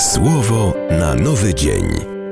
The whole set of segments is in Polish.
Słowo na nowy dzień.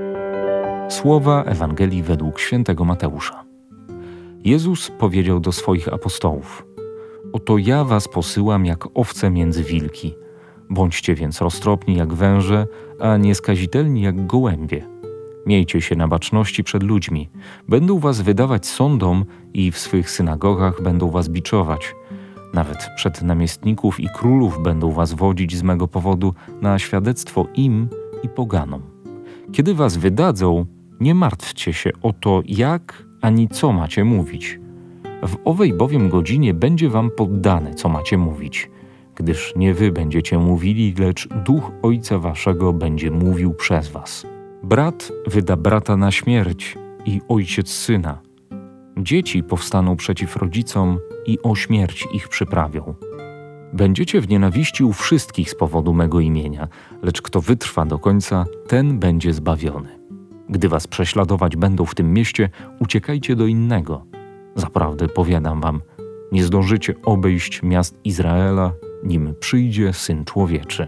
Słowa Ewangelii według świętego Mateusza. Jezus powiedział do swoich apostołów: Oto ja was posyłam jak owce między wilki. Bądźcie więc roztropni jak węże, a nieskazitelni jak gołębie. Miejcie się na baczności przed ludźmi. Będą was wydawać sądom i w swych synagogach będą was biczować. Nawet przed namiestników i królów będą was wodzić z mego powodu na świadectwo im i poganom. Kiedy was wydadzą, nie martwcie się o to, jak ani co macie mówić. W owej bowiem godzinie będzie wam poddane, co macie mówić, gdyż nie wy będziecie mówili, lecz Duch Ojca waszego będzie mówił przez was. Brat wyda brata na śmierć i ojciec syna. Dzieci powstaną przeciw rodzicom i o śmierć ich przyprawią. Będziecie w nienawiści u wszystkich z powodu mego imienia, lecz kto wytrwa do końca, ten będzie zbawiony. Gdy was prześladować będą w tym mieście, uciekajcie do innego. Zaprawdę powiadam wam, nie zdążycie obejść miast Izraela, nim przyjdzie Syn Człowieczy.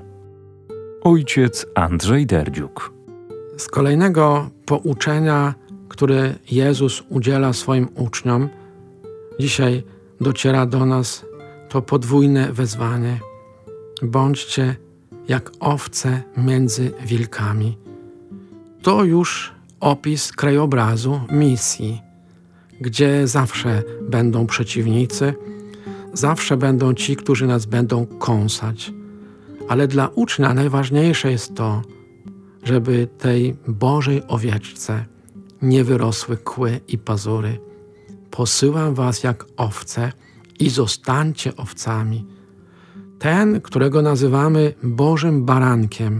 Ojciec Andrzej Derdziuk. Z kolejnego pouczenia, które Jezus udziela swoim uczniom, dzisiaj dociera do nas to podwójne wezwanie. Bądźcie jak owce między wilkami. To już opis krajobrazu misji, gdzie zawsze będą przeciwnicy, zawsze będą ci, którzy nas będą kąsać. Ale dla ucznia najważniejsze jest to, żeby tej Bożej owieczce nie wyrosły kły i pazury. Posyłam was jak owce i zostańcie owcami. Ten, którego nazywamy Bożym Barankiem,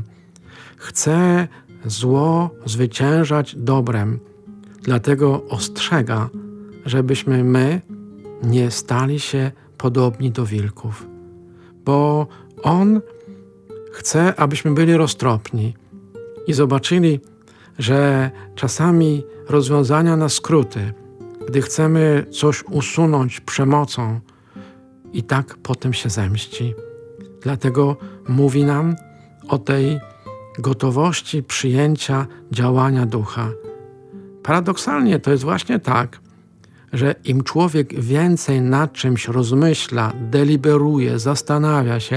chce zło zwyciężać dobrem. Dlatego ostrzega, żebyśmy my nie stali się podobni do wilków. Bo On chce, abyśmy byli roztropni i zobaczyli, że czasami rozwiązania na skróty, gdy chcemy coś usunąć przemocą, i tak potem się zemści. Dlatego mówi nam o tej gotowości przyjęcia działania Ducha. Paradoksalnie to jest właśnie tak, że im człowiek więcej nad czymś rozmyśla, deliberuje, zastanawia się,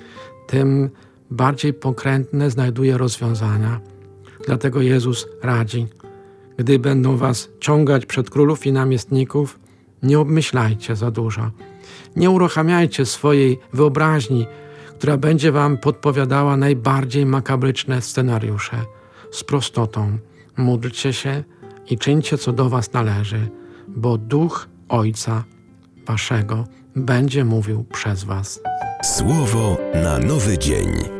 tym bardziej pokrętne znajduje rozwiązania. Dlatego Jezus radzi: gdy będą was ciągać przed królów i namiestników, nie obmyślajcie za dużo. Nie uruchamiajcie swojej wyobraźni, która będzie wam podpowiadała najbardziej makabryczne scenariusze. Z prostotą módlcie się i czyńcie, co do was należy, bo Duch Ojca waszego będzie mówił przez was. Słowo na nowy dzień.